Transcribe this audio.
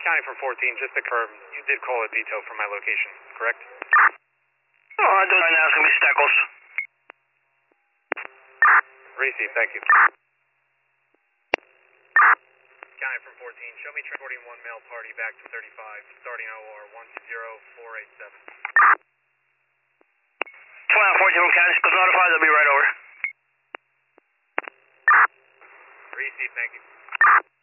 County from 14, just to confirm, you did call a detail from my location, correct? Oh, I do right now. It's going to be Steckles. Receive, thank you. County from 14, show me transporting one male party back to 35, starting OR 120487. 2914 from County, was notified. They'll be right over. Receive, thank you.